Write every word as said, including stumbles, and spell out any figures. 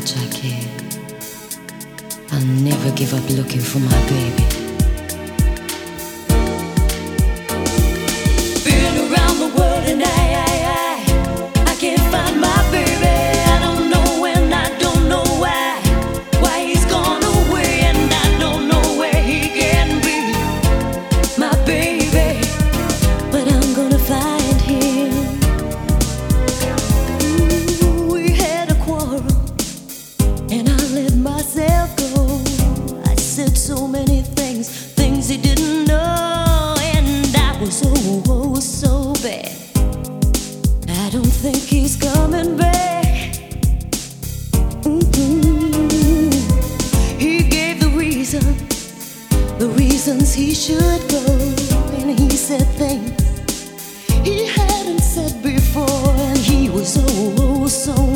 much I care. I'll never give up looking for my baby. Been around the world and I, I, I, I can't find my baby. I don't know when, I don't know why, why he's gone away, and I don't know where he can be, my baby. But I'm gonna find him. Ooh, we had a quarrel, and I let myself go. I said so many things, things he didn't know, and I was oh, oh so bad. I don't think he's coming back. Mm-hmm. He gave the reason, the reasons he should go, and he said things he hadn't said before, and he was oh, oh so